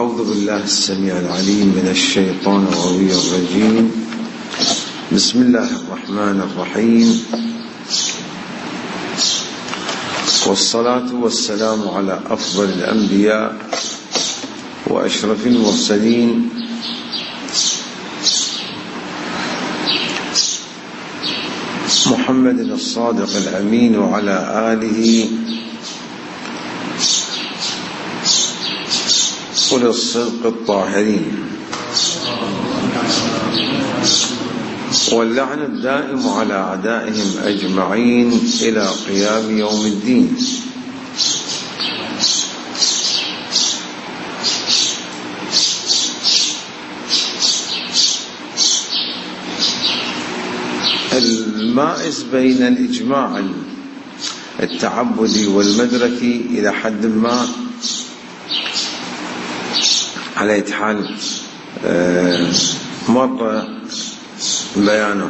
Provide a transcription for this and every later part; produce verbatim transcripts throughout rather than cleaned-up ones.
أعوذ بالله السميع العليم من الشيطان الغوي الرجيم. بسم الله الرحمن الرحيم، والصلاة والسلام على أفضل الأنبياء وأشرف المرسلين محمد الصادق الأمين وعلى آله أولي الصدق الطاهرين، واللعن الدائم على أعدائهم أجمعين إلى قيام يوم الدين. المائز بين الإجماع التعبدي والمدركي إلى حد ما على حال مر بيانه.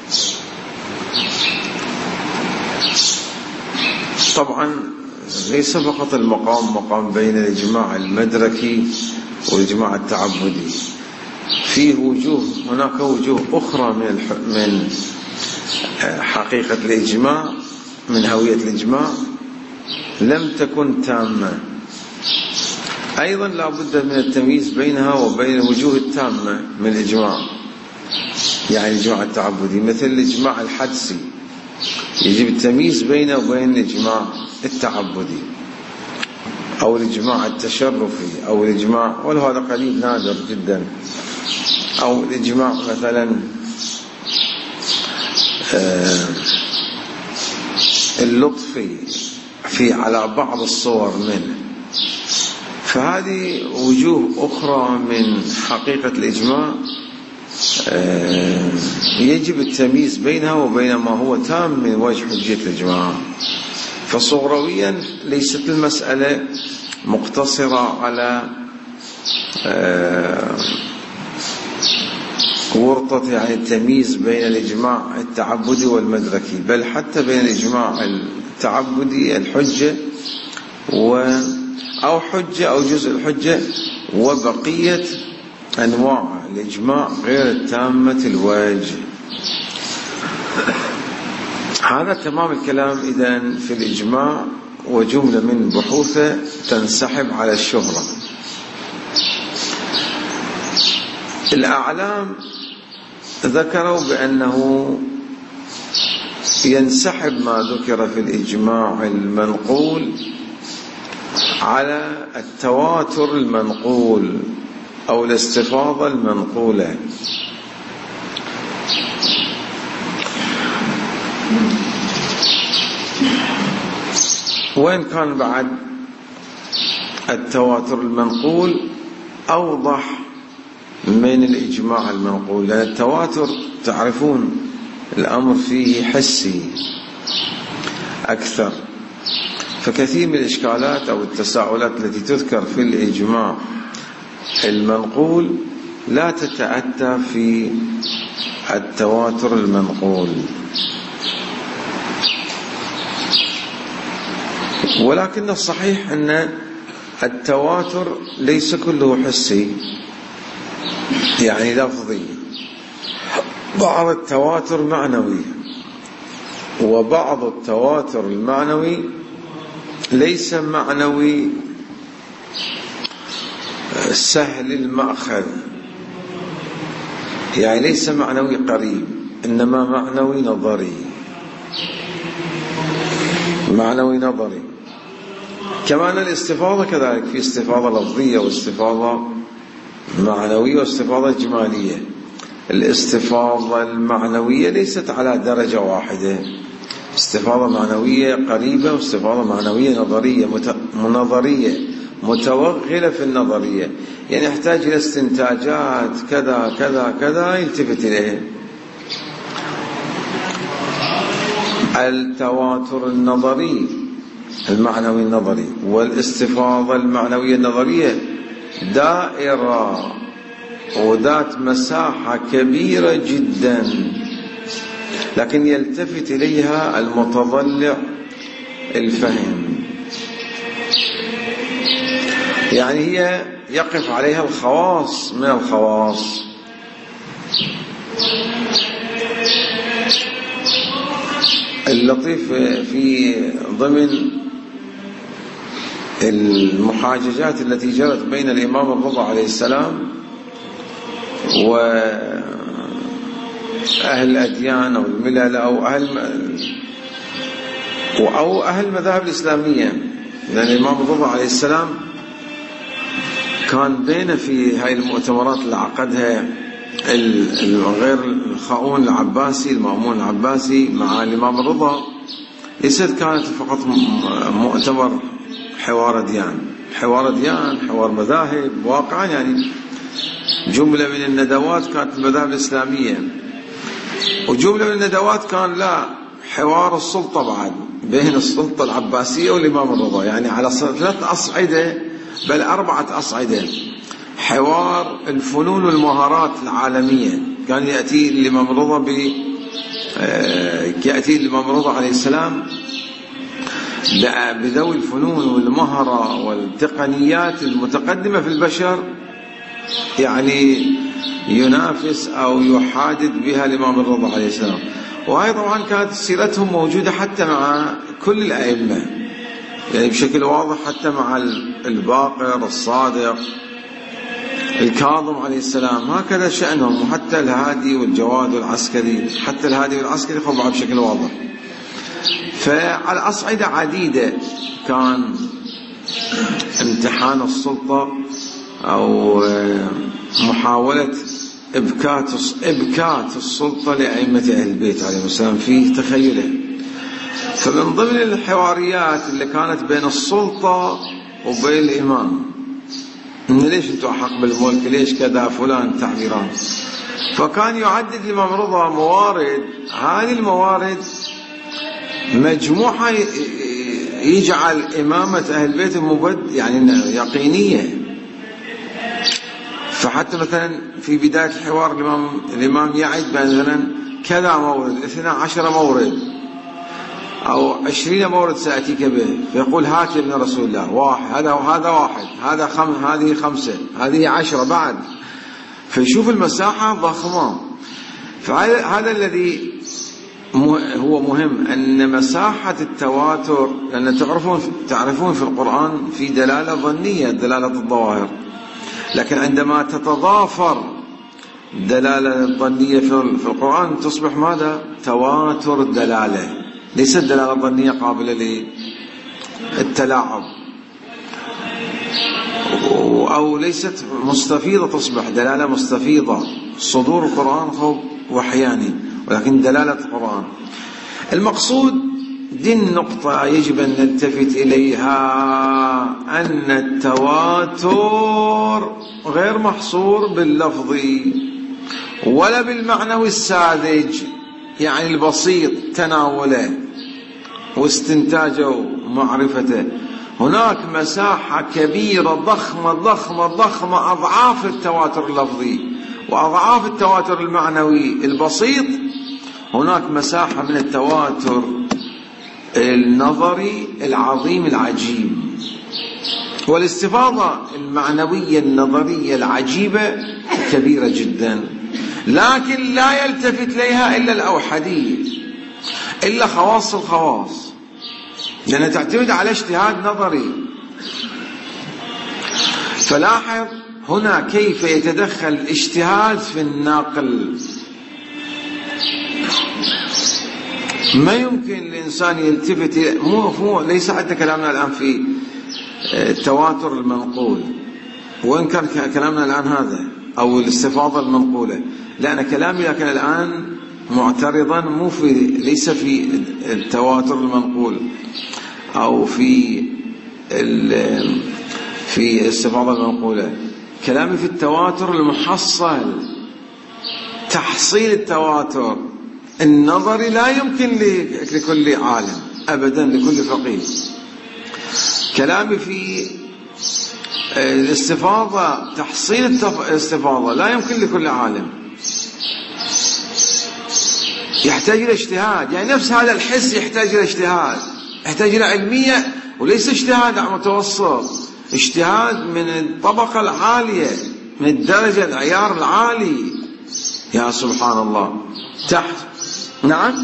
طبعا ليس فقط المقام مقام بين الإجماع المدركي والإجماع التعبدي، فيه وجوه هناك وجوه أخرى من من حقيقة الإجماع، من هوية الإجماع لم تكن تامة. أيضا لا بد من التمييز بينها وبين الوجوه التامة من الإجماع، يعني الإجماع التعبدي مثل الإجماع الحدسي يجب التمييز بينه وبين الإجماع التعبدي، أو الإجماع التشرفي، أو الإجماع ولو هذا قليل نادر جدا، أو الإجماع مثلا اللطفي في على بعض الصور منه. فهذه وجوه أخرى من حقيقة الإجماع يجب التمييز بينها وبين ما هو تام من وجه حجية الإجماع. فصغرويا ليست المسألة مقتصرة على ورطة يعني التمييز بين الإجماع التعبدي والمدركي، بل حتى بين الإجماع التعبدي الحجة و أو حجة أو جزء الحجة وبقية أنواع الإجماع غير التامة الوجه. هذا تمام الكلام إذن في الإجماع، وجملة من بحوثه تنسحب على الشهرة. الأعلام ذكروا بأنه ينسحب ما ذكر في الإجماع المنقول على التواتر المنقول أو الاستفاضة المنقولة. وإن كان بعد التواتر المنقول أوضح من الإجماع المنقول، لأن التواتر تعرفون الأمر فيه حسي أكثر، فكثير من الإشكالات أو التساؤلات التي تذكر في الإجماع المنقول لا تتأتى في التواتر المنقول. ولكن الصحيح أن التواتر ليس كله حسي يعني لفظي، بعض التواتر معنوي، وبعض التواتر المعنوي ليس معنوي سهل المأخذ، يعني ليس معنوي قريب، إنما معنوي نظري، معنوي نظري. كمان الاستفاضة كذلك، في استفاضة لفظية واستفاضة معنوية واستفاضة إجمالية. الاستفاضة المعنوية ليست على درجة واحدة، استفاضة معنوية قريبة واستفاضة معنوية نظرية منظرية متوغلة في النظرية، يعني يحتاج إلى استنتاجات كذا كذا كذا يلتفت إليه. التواتر النظري المعنوي النظري والاستفاضة المعنوية النظرية دائرة وذات مساحة كبيرة جدا، لكن يلتفت إليها المتضلع الفهم. يعني هي يقف عليها الخواص من الخواص. اللطيف في ضمن المحاججات التي جرت بين الإمام الرضا عليه السلام وأهل الأديان أو الملل أو أهل أو أهل المذاهب الإسلامية، لأن الإمام الرضا عليه السلام كان بين في هاي المؤتمرات اللي عقدها غير الخاؤون العباسي المأمون العباسي مع الإمام الرضا، ليست كانت فقط مؤتمر حوار أديان، حوار أديان حوار مذاهب واقعا، يعني جملة من الندوات كانت المذاهب الإسلامية، وجملة من الندوات كان لا حوار السلطة بعد بين السلطة العباسية والإمام الرضا، يعني على ثلاث أصعدة بل أربعة أصعدة. حوار الفنون والمهارات العالمية، كان يأتي الإمام الرضا ب يأتي الإمام الرضا عليه السلام بذوي الفنون والمهرة والتقنيات المتقدمة في البشر، يعني ينافس أو يحادث بها الإمام الرضا عليه السلام. وهي طبعا كانت سيرتهم موجودة حتى مع كل الأئمة، يعني بشكل واضح حتى مع الباقر الصادق الكاظم عليه السلام، هكذا شأنهم، وحتى الهادي والجواد والعسكري، حتى الهادي والعسكري خضعوا بشكل واضح. فعلى أصعدة عديدة كان امتحان السلطة أو محاولة إبكات إبكات السلطة لأئمة أهل البيت عليهم السلام في تخيله. فمن ضمن الحواريات اللي كانت بين السلطة وبين الإمام، إن ليش أنتوا أحق بالملك، ليش كذا فلان تعبيران، فكان يعدد الإمام رضا موارد، هذه الموارد مجموعة يجعل إمامة أهل البيت مبد يعني يقينية. فحتى مثلا في بداية الحوار الإمام الإمام يعد مثلا كذا مورد، اثنا عشر مورد أو عشرين مورد سأتيك به، فيقول هات ابن رسول الله واحد، هذا وهذا واحد، هذا خم هذه خمسة، هذه عشرة بعد، فيشوف المساحة ضخمة. فهذا الذي هو مهم، أن مساحة التواتر، لأن تعرفون تعرفون في القرآن في دلالة ظنية دلالة الظواهر، لكن عندما تتضافر دلالة الظنية في القرآن تصبح ماذا؟ تواتر الدلالة، ليست دلالة ظنية قابلة للتلاعب، أو ليست مستفيضة، تصبح دلالة مستفيضة. صدور القرآن خوف وحياني، ولكن دلالة القرآن. المقصود دي النقطة يجب أن نلتفت إليها، أن التواتر غير محصور باللفظي ولا بالمعنوي الساذج، يعني البسيط تناوله واستنتاجه ومعرفته. هناك مساحة كبيرة ضخمة ضخمة ضخمة، أضعاف التواتر اللفظي وأضعاف التواتر المعنوي البسيط. هناك مساحة من التواتر النظري العظيم العجيب، والاستفاضة المعنوية النظرية العجيبة كبيرة جدا، لكن لا يلتفت إليها إلا الأوحدي، إلا خواص الخواص، لأنها تعتمد على اجتهاد نظري. فلاحظ هنا كيف يتدخل الاجتهاد في الناقل. ما يمكن الإنسان يلتفت، مو مو ليس حتى كلامنا الآن في التواتر المنقول، وإن كان كلامنا الآن هذا أو الاستفاضة المنقولة، لا أنا كلامي لكن الآن معترضا مو في ليس في التواتر المنقول أو في في الاستفاضة المنقولة، كلامي في التواتر المحصل. تحصيل التواتر النظري لا يمكن لكل عالم أبدا، لكل فقيه. كلامي في الاستفاضة، تحصيل الاستفاضة لا يمكن لكل عالم، يحتاج إلى اجتهاد. يعني نفس هذا الحس يحتاج إلى اجتهاد، يحتاج إلى علمية وليس اجتهاد متوسط، اجتهاد من الطبقة العالية، من الدرجة العيار العالي. يا سبحان الله. تحت نعم،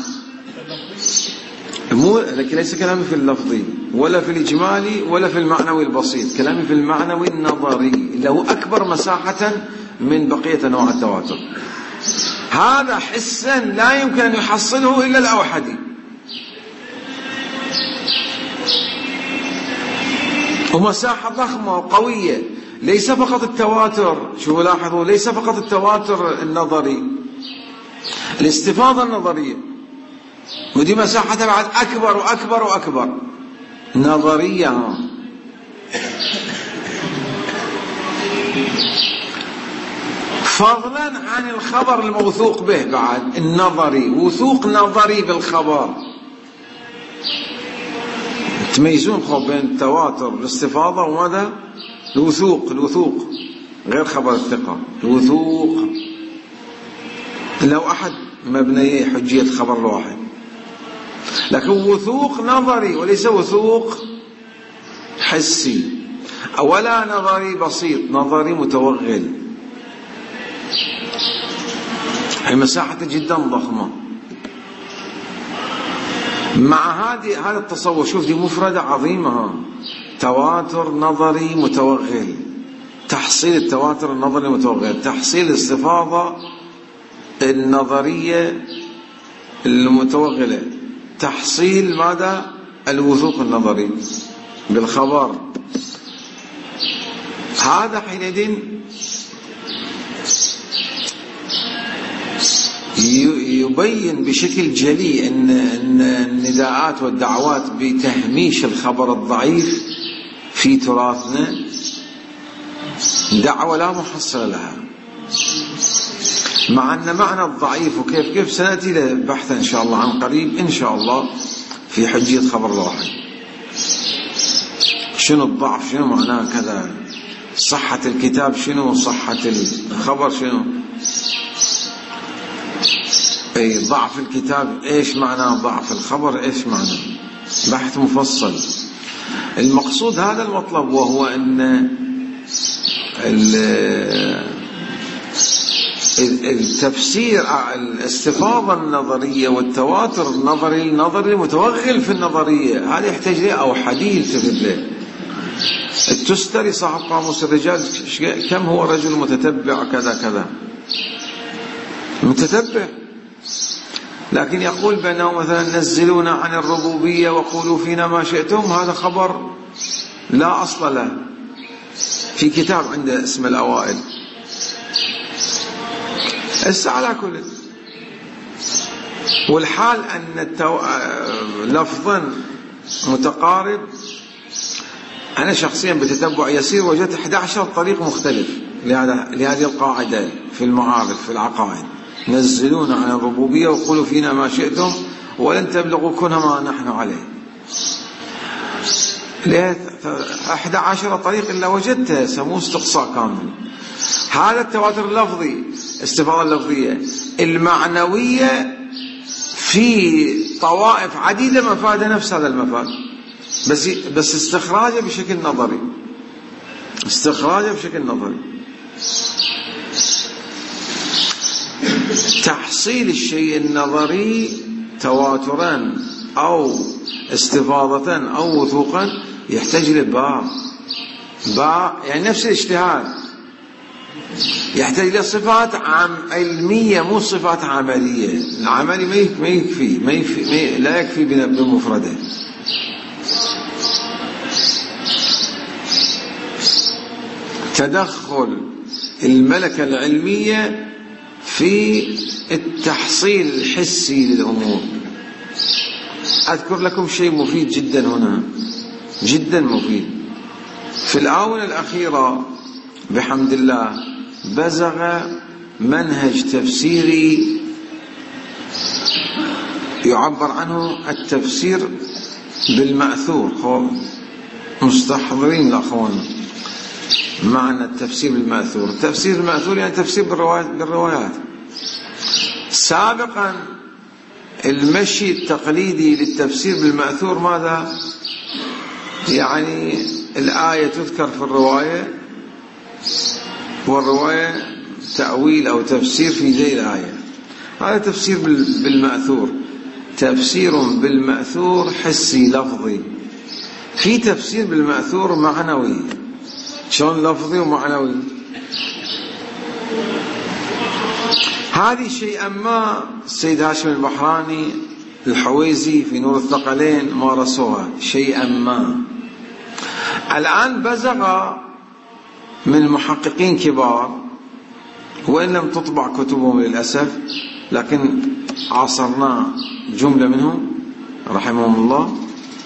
مو لكن ليس كلامي في اللفظي ولا في الإجمالي ولا في المعنوي البسيط، كلامي في المعنوي النظري اللي هو أكبر مساحة من بقية أنواع التواتر. هذا حسا لا يمكن أن يحصله إلا الأوحدي، ومساحة ضخمة وقوية. ليس فقط التواتر، شوفوا لاحظوا، ليس فقط التواتر النظري، الاستفاضة النظرية، ودي مساحتها بعد أكبر وأكبر وأكبر نظرية. فضلا عن الخبر الموثوق به، بعد النظري، وثوق نظري بالخبر. تميزون خب بين التواتر الاستفاضة وماذا؟ الوثوق. الوثوق غير خبر الثقة، الوثوق لو أحد مبني حجية خبر الواحد، لكن وثوق نظري وليس وثوق حسي، ولا نظري بسيط، نظري متوغل. هي مساحة جدا ضخمة. مع هذه هذا التصور، شوف دي مفردة عظيمة، تواتر نظري متوغل. تحصيل التواتر النظري المتوغل، تحصيل الاستفاضة النظرية المتوغلة، تحصيل ماذا؟ الوثوق النظري بالخبر. هذا حينئذ يبين بشكل جلي أن النداءات والدعوات بتهميش الخبر الضعيف في تراثنا دعوة لا محصل لها، مع أن معنى الضعيف وكيف كيف سنأتي له بحثا إن شاء الله عن قريب إن شاء الله في حجية خبر الواحد. شنو الضعف، شنو معناه كذا، صحة الكتاب شنو، صحة الخبر شنو، أي ضعف الكتاب إيش معناه، ضعف الخبر إيش معناه، بحث مفصل. المقصود هذا المطلب، وهو أن التفسير الاستفاضة النظرية والتواتر النظري النظري المتوغل في النظرية، هذا يحتاج له أو حديث تفيد له. التستري صاحب قاموس الرجال كم هو رجل متتبع كذا كذا، متتبع، لكن يقول بأنه مثلا نزلونا عن الربوبية وقولوا فينا ما شئتم، هذا خبر لا أصل له في كتاب عنده اسم الأوائل. هسه على كل، والحال أن التو... لفظا متقارب. أنا شخصيا بتتبع يسير وجدت أحد عشر طريق مختلف لهذا لهذه القاعدة في المعارف في العقائد، نزلونا عن الربوبية وقولوا فينا ما شئتم ولن تبلغوا كنا ما نحن عليه. أحد عشر طريق إلا وجدتها سموه استقصاء كامل. هذا التواتر اللفظي، استفاضة اللفظية المعنوية في طوائف عديدة مفاد نفس هذا المفاد، بس بس استخراجه بشكل نظري، استخراجه بشكل نظري. تحصيل الشيء النظري تواترا أو استفاضة أو وثوقا يحتاج لباء باء، يعني نفس الاجتهاد يحتاج لصفات علمية مو صفات عملية. العملي ما يكفي ما يكفي لا يكفي بمفرده. تدخل الملكة العلمية في التحصيل الحسي للأمور. أذكر لكم شيء مفيد جدا هنا، جدا مفيد. في الآونة الأخيرة بحمد الله بزغ منهج تفسيري يعبر عنه التفسير بالمأثور. مستحضرين الأخوان معنى التفسير بالمأثور؟ التفسير بالمأثور يعني تفسير بالروايات. سابقا المشي التقليدي للتفسير بالمأثور ماذا؟ يعني الآية تذكر في الرواية، والرواية تأويل أو تفسير في ذي الآية. هذا تفسير بالمأثور، تفسير بالمأثور حسي لفظي. في تفسير بالمأثور معنوي. شلون لفظي ومعنوي؟ هذه شيئا ما السيد هاشم البحراني الحويزي في نور الثقلين مارسوها شيئا ما. الآن بزغ من محققين كبار، وإن لم تطبع كتبهم للأسف، لكن عاصرنا جملة منهم رحمهم الله،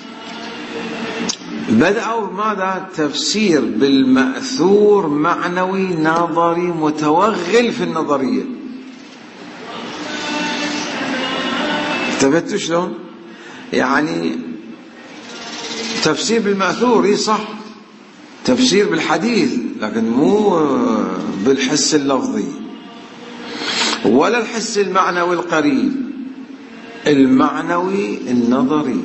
بدأوا ماذا؟ تفسير بالمأثور معنوي نظري متوغل في النظرية. انتبهتوا شلون؟ يعني تفسير بالمأثور اي صح، تفسير بالحديث، لكن مو بالحس اللفظي ولا الحس المعنوي القريب، المعنوي النظري.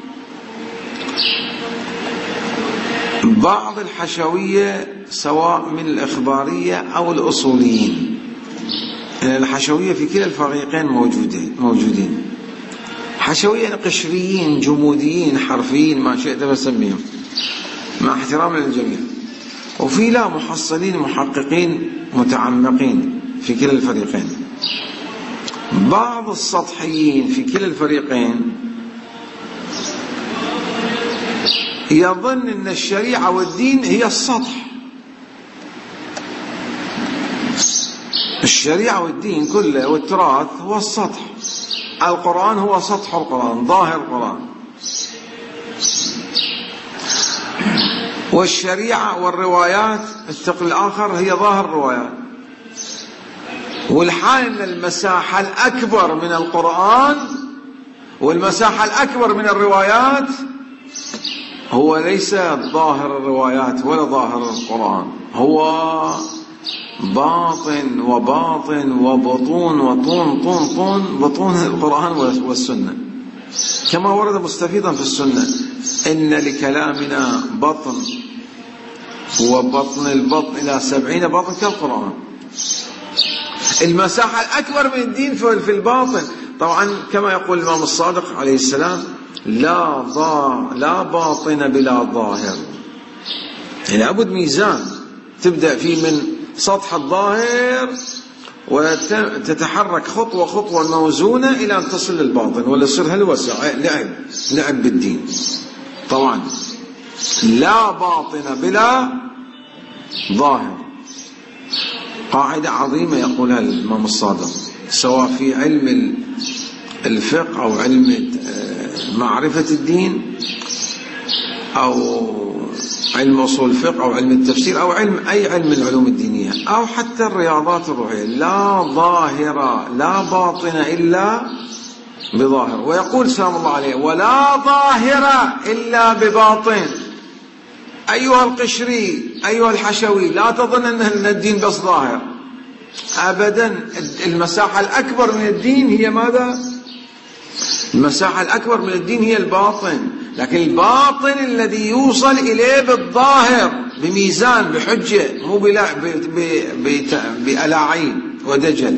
بعض الحشوية سواء من الإخبارية أو الأصوليين، الحشوية في كلا الفريقين موجودين موجودين حشوية قشريين جموديين حرفيين ما شئت بسميهم مع احترام للجميع، وفي لا محصلين محققين متعمقين في كلا الفريقين. بعض السطحيين في كلا الفريقين يظن أن الشريعة والدين هي السطح، الشريعة والدين كله والتراث هو السطح، القرآن هو سطح القرآن، ظاهر القرآن، والشريعة والروايات الثقل الآخر هي ظاهر الروايات. والحال أن المساحة الأكبر من القرآن والمساحة الأكبر من الروايات هو ليس ظاهر الروايات ولا ظاهر القرآن، هو باطن وباطن وبطون وطون طون طون بطون القرآن والسنة، كما ورد مستفيضا في السنة: إن لكلامنا بطن وبطن البطن إلى سبعين بطن كالقرآن. المساحة الأكبر من الدين في الباطن. طبعا كما يقول الإمام الصادق عليه السلام: لا ضا لا باطن بلا ظاهر. لابد ميزان تبدأ فيه من سطح الظاهر وتتحرك خطوة خطوة موزونة إلى أن تصل للباطن، ولا يصير هلوسة لعب لعب بالدين. طبعا لا باطن بلا ظاهر قاعدة عظيمة يقولها الإمام الصادق، سواء في علم الفقه أو علم معرفة الدين أو علم أصول الفقه أو علم التفسير أو علم أي علم من العلوم الدينية أو حتى الرياضات الروحية: لا ظاهر لا باطن إلا بظاهر. ويقول سلام الله عليه: ولا ظاهر إلا بباطن. أيها القشري أيها الحشوي، لا تظن أن الدين بس ظاهر، أبدا. المساحة الأكبر من الدين هي ماذا؟ المساحة الأكبر من الدين هي الباطن، لكن الباطن الذي يوصل إليه بالظاهر بميزان بحجة، مو بألاعين ودجل.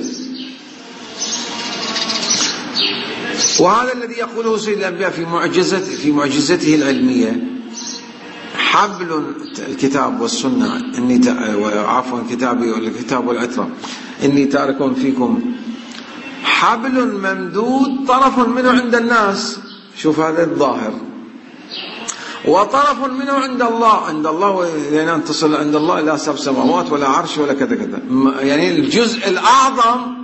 وهذا الذي يقوله سيد الأنبياء في معجزة في معجزته العلمية: حبل الكتاب والسنة إني عفوا كتابي والكتاب والعترة إني تارك فيكم حبل ممدود طرف منه عند الناس. شوف هذا الظاهر. وطرف منه عند الله، عند الله يعني تصل عند الله لا سبع سماوات ولا عرش ولا كذا كذا، يعني الجزء الأعظم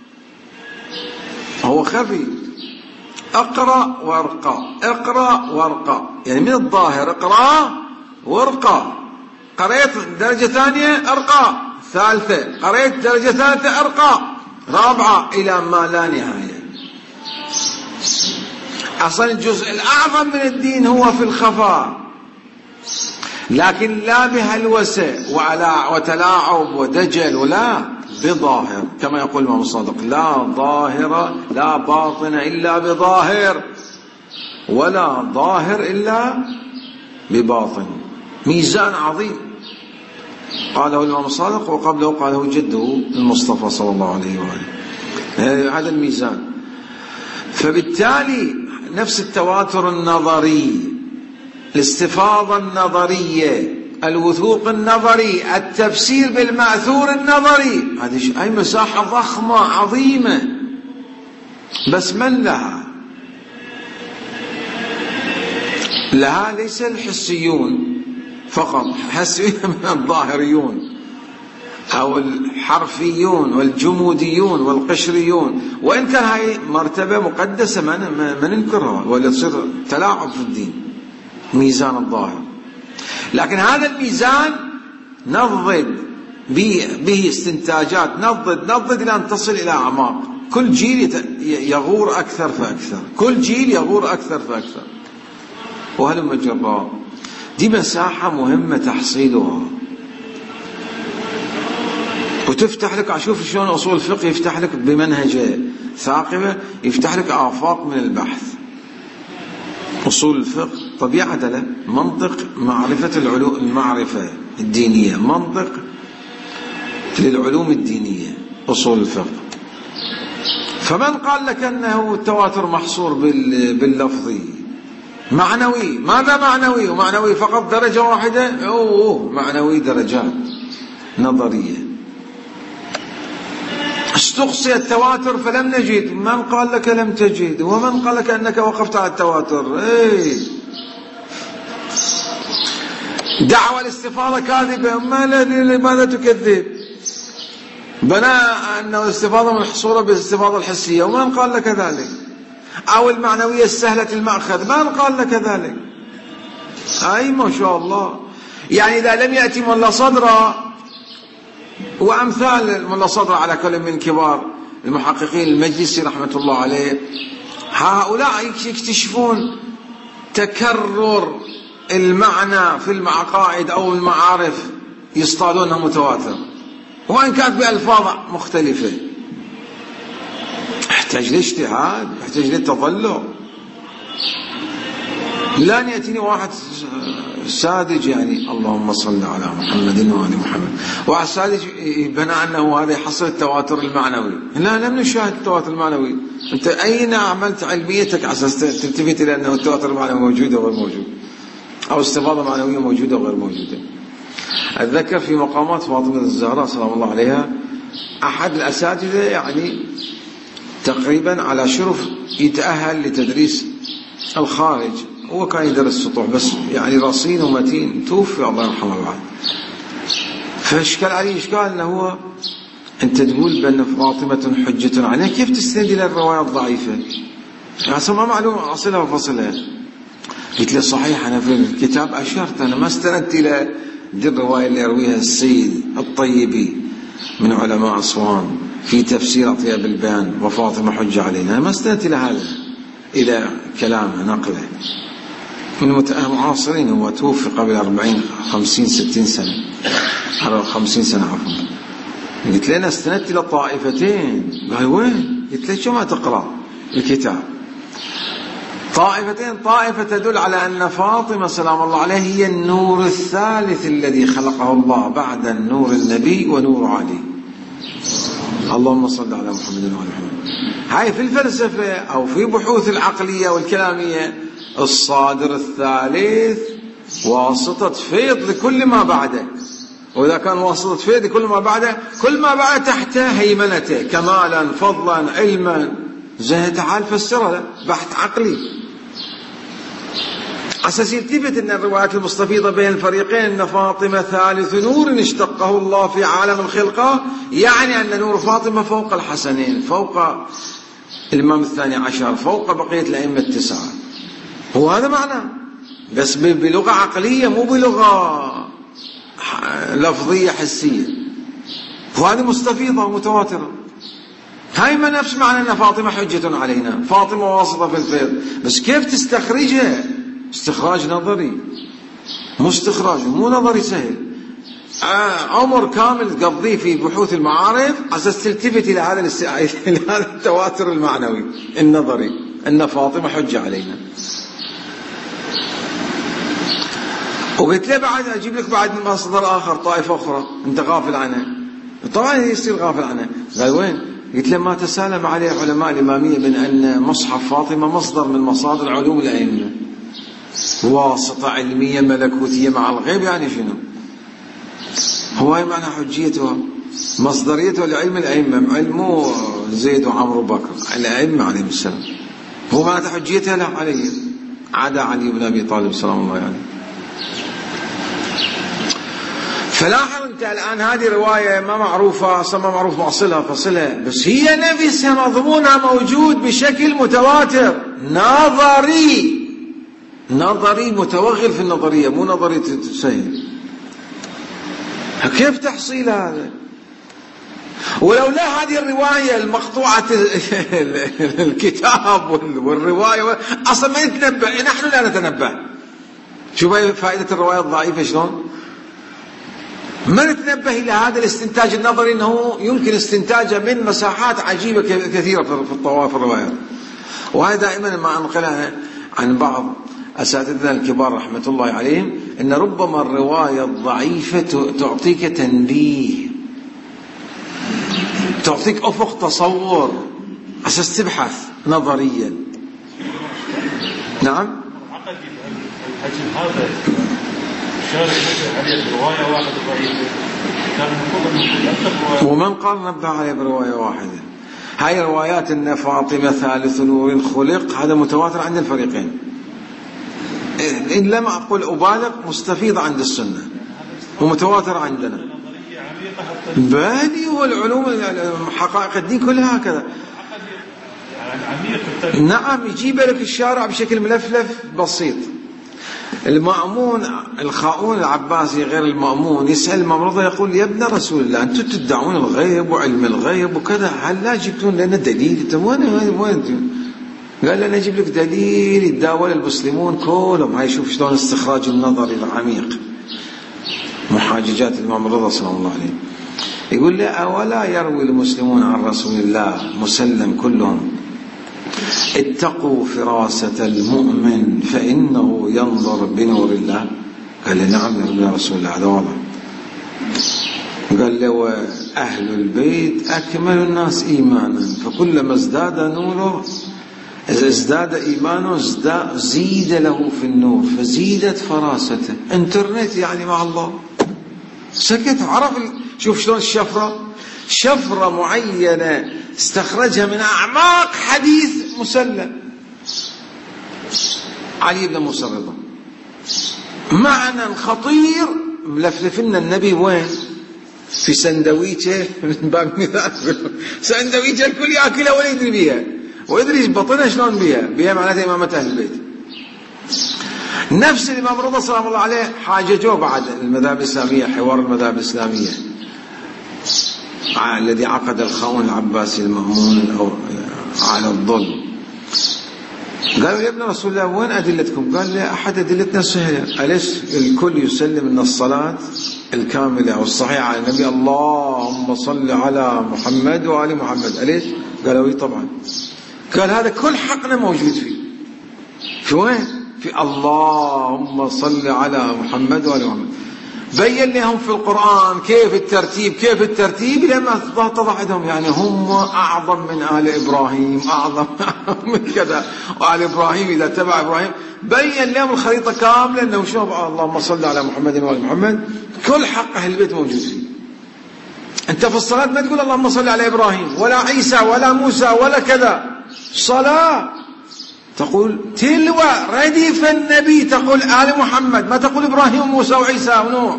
هو خفي. اقرأ وارقى، اقرأ وارقى، يعني من الظاهر اقرأ وارقى. قريت درجة ثانية ارقى، ثالثة قريت درجة ثالثة ارقى، رابعة إلى ما لا نهاية. أصلا الجزء الأعظم من الدين هو في الخفاء، لكن لا بهلوسة وتلاعب ودجل، ولا بظاهر، كما يقول الإمام الصادق: لا ظاهر لا باطن إلا بظاهر، ولا ظاهر إلا بباطن. ميزان عظيم قاله الإمام الصادق، وقبله قاله جده المصطفى صلى الله عليه وآله. هذا الميزان. فبالتالي نفس التواتر النظري، الاستفاضة النظرية، الوثوق النظري، التفسير بالمأثور النظري، هذه أي مساحة ضخمة عظيمة، بس من لها؟ لها ليس الحسيون فقط، حسيون من الظاهريون أو الحرفيون والجموديون والقشريون، وإن كان هاي مرتبة مقدسة ما ننكرها ولا تصير تلاعب في الدين، ميزان الظاهر. لكن هذا الميزان نضد به استنتاجات، نضد نضد إلى أن تصل إلى أعماق. كل جيل يغور أكثر فأكثر، كل جيل يغور أكثر فأكثر، وهلم جرا. دي مساحة مهمة تحصيلها، وتفتح لك، أشوف شلون أصول الفقه يفتح لك بمنهجه ثاقبة، يفتح لك آفاق من البحث. أصول الفقه طبيعة له منطق معرفة العلوم، المعرفة الدينية، منطق للعلوم الدينية، أصول الفقه. فمن قال لك أنه التواتر محصور باللفظي معنوي؟ ماذا معنوي؟ ومعنوي فقط درجة واحدة؟ أوه معنوي درجات نظرية. استقصي التواتر فلم نجد، من قال لك لم تجد؟ ومن قال لك أنك وقفت على التواتر؟ ايه دعوى الاستفاضة كاذبة، لماذا تكذب؟ بناء أنه الاستفاضة محصورة بالاستفاضة الحسية، ومن قال لك ذلك؟ أو المعنوية السهلة المأخذ، من قال لك ذلك؟ أي ما شاء الله. يعني إذا لم يأتي ملا صدرا وأمثال ملا صدرا على كل من كبار المحققين، المجلسي رحمة الله عليه، هؤلاء يكتشفون تكرر المعنى في العقائد أو المعارف، يصطادونها متواتر وإن كانت بألفاظ مختلفة. يحتاج لاجتهاد، يحتاج للتظلع. لن يأتيني واحد ساذج، يعني اللهم صل على محمد وآل محمد، واحد ساذج بناء أنه هذا يحصل التواتر المعنوي. لا، لم نشاهد التواتر المعنوي. أنت أين عملت علميتك على أساس تلتفت إلى أنه التواتر المعنوي موجود أو غير موجود، أو استفاضة معنوية موجودة أو غير موجودة؟ أتذكر في مقامات فاطمة الزهراء سلام الله عليها، أحد الأساتذة يعني تقريبا على شرف يتأهل لتدريس الخارج، هو كان يدرس سطوح بس يعني رصين ومتين، توفي الله يرحمه بعد. فاشكال عليه إشكال أنه هو أنت تقول بأن فاطمة حجة عليه، كيف تستند إلى الرواية الضعيفة؟ يعني ما معلومة أصلها وفصلها. قلت له صحيح، أنا في الكتاب أشرت، أنا ما استندت إلى دي الرواية اللي يرويها السيد الطيبي من علماء أسوان في تفسير أطياب البيان وفاطمة حجة علينا، أنا ما استندت إلى هذا، إلى كلامه نقله من المعاصرين. هو توفي قبل أربعين خمسين ستين سنة، خمسين سنة عفوا. قلت له أنا استندت إلى طائفتين. قال وين؟ قلت له شو ما تقرأ الكتاب؟ طائفتين، طائفة تدل على أن فاطمة سلام الله عليه هي النور الثالث الذي خلقه الله بعد النور النبي ونور علي، اللهم صل على محمد وعلى محمد. هاي في الفلسفة أو في بحوث العقلية والكلامية، الصادر الثالث واسطة فيض لكل ما بعده، وإذا كان واسطة فيض لكل ما بعده، كل ما بعد تحت هيمنته كمالا فضلا علما. زي تعال فسرها بحث عقلي أساس يلتفت أن الروايات المستفيضة بين الفريقين أن فاطمة ثالث نور اشتقه الله في عالم الخلقة، يعني أن نور فاطمة فوق الحسنين، فوق الإمام الثاني عشر، فوق بقية الأئمة التسعة. هو هذا معنى، بس بلغة عقلية مو بلغة لفظية حسية. وهذه مستفيضة ومتواترة. هاي ما نفس معنى أن فاطمة حجة علينا، فاطمة واسطة في الفيض، بس كيف تستخرجها؟ استخراج نظري، مو استخراج مو نظري سهل. عمر كامل تقضيه في بحوث المعارف أساس تلتفت إلى هذا إلى هذا التواتر المعنوي النظري أن فاطمة حجة علينا. وقلت له بعد أجيب لك بعد مصدر آخر طائفة أخرى أنت غافل عنها، طبعا يصير غافل عنها. قال وين؟ قلت له ما تسالم عليه علماء الإمامية من أن مصحف فاطمة مصدر من مصادر علوم الأئمة، واسطة علمية ملكوتية مع الغيب. يعني شنو هو؟ هي معنى حجيته مصدريته لعلم الأئمة، علمه زيد وعمرو وبكر الأئمة عليهم السلام، هو معنى حجيته لا علي عدا علي بن أبي طالب سلام الله يعني. فلاحظ انت الآن هذه رواية ما معروفة اصلا، ما معروف معصلها فصلها، بس هي نفسها مضمونها موجود بشكل متواتر نظري، نظري متوغل في النظرية مو نظرية تسهيل. كيف تحصيل هذا؟ ولولا هذه الرواية المقطوعة الكتاب والرواية أصلا ما نتنبه، نحن لا نتنبه. شوف فائدة الرواية الضعيفة شلون؟ ما نتنبه إلى هذا الاستنتاج النظري أنه يمكن استنتاجه من مساحات عجيبة كثيرة في الطواف الروايات. وهذا دائما ما أنقلها عن بعض أساتذتنا الكبار رحمة الله عليهم، أن ربما الرواية الضعيفة تعطيك تنبيه، تعطيك أفق تصور أساس تبحث نظريا. نعم الحجم هذا شارك عليه برواية واحدة ضعيفة، كان المفروض أن يكون أكثر رواية. ومن قال نبه عليه برواية واحدة؟ هاي روايات أن فاطمة ثالث نور خلق هذا متواتر عند الفريقين، إن لم أقول أبالغ مستفيض عند السنة ومتواتر عندنا. بالي والعلوم حقائق الدين كلها هكذا. نعم يجيب لك الشارع بشكل ملفلف بسيط. المأمون الخاؤون العباسي غير المأمون يسأل الممرضة يقول يا ابن رسول الله أنتم تدعون الغيب وعلم الغيب وكذا، هل لا جبتون لنا دليل؟ وين وين؟ قال لنا نجيب لك دليل يتداول المسلمون كلهم. هاي شوف شلون استخراج النظري العميق، محاججات الإمام الرضا صلى الله عليه. يقول له أولا يروي المسلمون عن رسول الله مسلم كلهم اتقوا فراسة المؤمن فإنه ينظر بنور الله؟ قال له نعم يا رسول الله هذا واضح. قال له أهل البيت أكمل الناس إيمانا فكلما ازداد نوره إذا ازداد إيمانه زيد له في النور فزيدت فراسته. انترنت يعني مع الله. سكت عرف. شوف شلون الشفرة، شفرة معينة استخرجها من أعماق حديث مسلم علي بن موسى الرضا، معنى خطير ملفلفنا النبي وين؟ في سندويشه من باب مثال سندويشه الكل يأكلها ولا يدري بيها ويدري بطنها شلون بيها بيها معناتها إمامة أهل البيت. نفس الإمام الرضا سلام الله عليه حاججوه بعد المذاهب الإسلامية، حوار المذاهب الإسلامية الذي عقد الخاؤون العباسي المأمون على الظلم. قالوا يا ابن رسول الله وين أدلتكم؟ قال لي أحد أدلتنا سهلة، أليس الكل يسلم أن الصلاة الكاملة والصحيحة على النبي اللهم صل على محمد وآل محمد أليس؟ قالوا لي طبعا. قال هذا كل حقنا موجود فيه. في وين؟ في اللهم صل على محمد وآل محمد. بين لهم في القرآن كيف الترتيب كيف الترتيب لما اتضح لهم يعني هم أعظم من آل إبراهيم، أعظم من كذا، وآل إبراهيم إذا تبع إبراهيم. بين لهم الخريطة كاملة أنه شوف اللهم صل على محمد وآل محمد كل حق أهل البيت موجود فيه. أنت في الصلاة ما تقول اللهم صل على إبراهيم ولا عيسى ولا موسى ولا كذا، صلاة تقول تلوى رديف النبي تقول آل محمد، ما تقول إبراهيم وموسى وعيسى ونوح.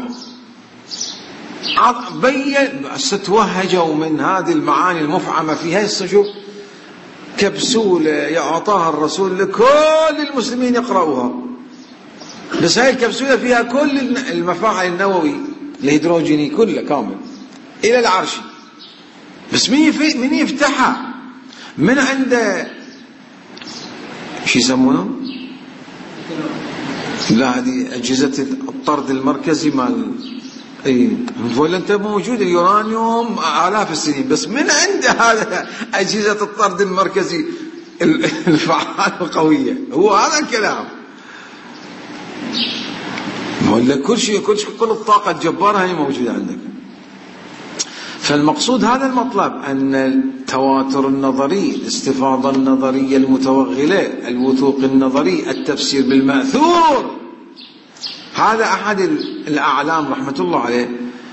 بين ستوهجوا من هذه المعاني المفعمة في هذه السجود كبسولة يعطاها الرسول لكل المسلمين يقرأوها، بس هاي الكبسولة فيها كل المفاعل النووي الهيدروجيني كله كامل إلى العرش، بس مين يفتحها؟ من عنده شو يسمونه؟ لا هذه أجهزة الطرد المركزي مال اي ولا انت موجود اليورانيوم آلاف السنين، بس من عند هذا أجهزة الطرد المركزي الفعال القوية، هو هذا الكلام. ولا كل شيء كل شيء كل الطاقة الجبارة هي موجودة عندك. فالمقصود هذا المطلب، أن التواتر النظري، الاستفاضة النظرية المتوغلة، الوثوق النظري، التفسير بالمأثور، هذا أحد الأعلام رحمة الله عليه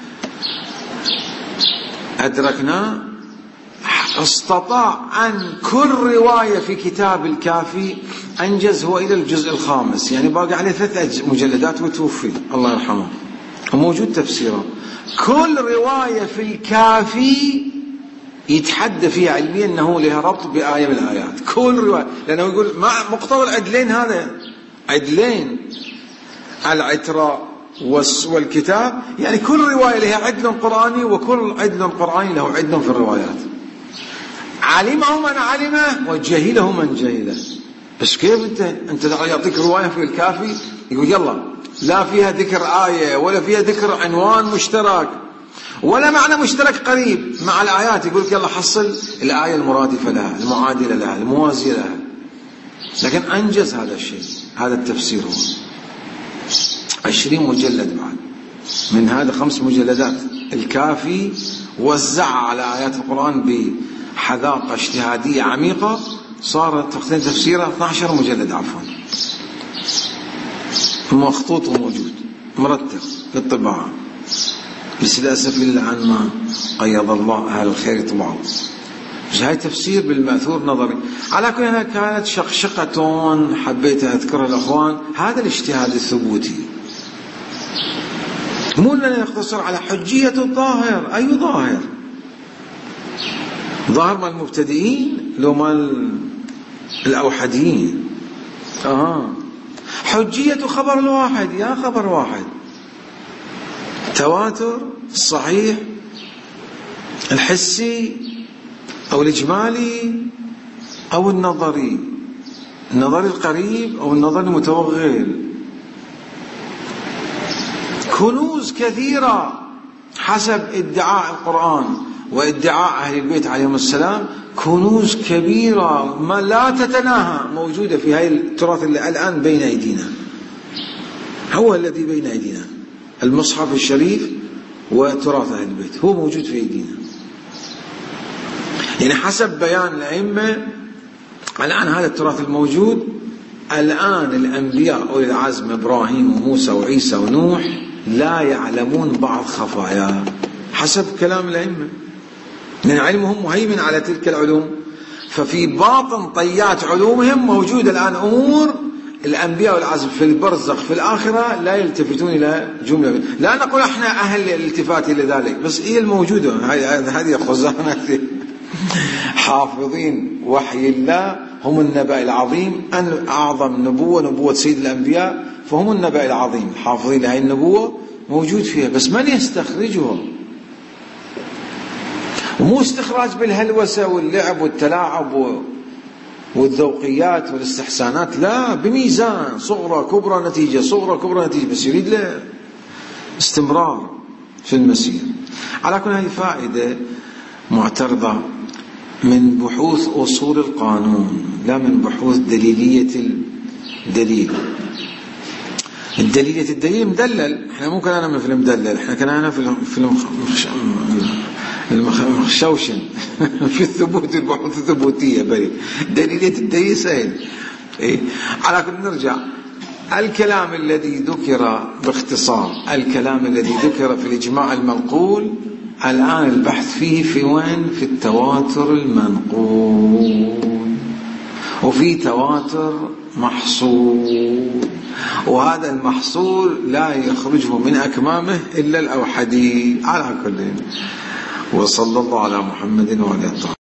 أدركنا، استطاع أن كل رواية في كتاب الكافي أنجز هو إلى الجزء الخامس، يعني باقي عليه ثلاث مجلدات وتوفي الله يرحمه، وموجود تفسيره. كل رواية في الكافي يتحدى فيها علميا أنه لها ربط بآية من الآيات، كل رواية، لأنه يقول مع مقتضى العدلين، هذا عدلين العتراء والكتاب، يعني كل رواية لها عدل قرآني، وكل عدل قرآني له عدل في الروايات، علمه من علمه وجهله من جهله. بس كيف انت انت يعطيك رواية في الكافي يقول يلا لا فيها ذكر آية ولا فيها ذكر عنوان مشترك ولا معنى مشترك قريب مع الآيات، يقول لك يلا حصل الآية المرادفة لها، المعادلة لها، الموازية لها. لكن أنجز هذا الشيء، هذا التفسير هو عشرين مجلد بعد من هذا خمس مجلدات الكافي، وزع على آيات القرآن بحذاقة اجتهادية عميقة، صار تقديم تفسيره اثني عشر مجلد عفوا، مخطوط وموجود مرتب بالطباعة، بس للأسف إلا عن ما قيض الله أهل الخير طبعا. مش هاي تفسير بالمأثور نظري. على كل هنا كانت شقشقة حبيت أذكرها الأخوان، هذا الاجتهاد الثبوتي مو لنا يقتصر على حجية الظاهر. أي ظاهر؟ ظاهر مال المبتدئين لو مال الأوحديين. آه. حجية خبر الواحد، يا خبر واحد، تواتر الصحيح الحسي أو الإجمالي أو النظري، النظري القريب أو النظري المتوغل، كنوز كثيرة حسب ادعاء القرآن وادعاء أهل البيت عليهم السلام، كنوز كبيرة ما لا تتناهى موجودة في هاي التراث اللي الآن بين أيدينا، هو الذي بين أيدينا، المصحف الشريف وتراث أهل البيت هو موجود في أيدينا. يعني حسب بيان الأئمة الآن هذا التراث الموجود الآن، الأنبياء أولي العزم إبراهيم وموسى وعيسى ونوح لا يعلمون بعض خفاياه حسب كلام الأئمة، لأن علمهم مهيمن على تلك العلوم، ففي باطن طيات علومهم موجودة الآن أمور الأنبياء والعزم في البرزخ في الآخرة لا يلتفتون إلى جملة. لا نقول احنا أهل الالتفات إلى ذلك، بس هي الموجودة، هذه خزانة حافظين وحي الله، هم النبأ العظيم، أن أعظم نبوة نبوة سيد الأنبياء، فهم النبأ العظيم حافظين لهذه النبوة موجود فيها، بس من يستخرجها؟ ومو استخراج بالهلوسة واللعب والتلاعب والذوقيات والاستحسانات، لا، بميزان، صغرى كبرى نتيجة، صغرى كبرى نتيجة، بس يريد له استمرار في المسير. على كل هذه فائدة معترضة من بحوث أصول القانون، لا من بحوث دليلية الدليل. الدليلية الدليل مدلل، احنا مو كنا من في المدلل، احنا كنا في في المخشوشن في الثبوت، البحوث الثبوتية بريء. دليلية الدليل سهل. إيه؟ على كل نرجع، الكلام الذي ذكر باختصار، الكلام الذي ذكر في الإجماع المنقول الآن البحث فيه في وين؟ في التواتر المنقول، وفي تواتر محصول، وهذا المحصول لا يخرجه من أكمامه إلا الأوحدي. على كل، وصلى الله على محمد وعلى آله.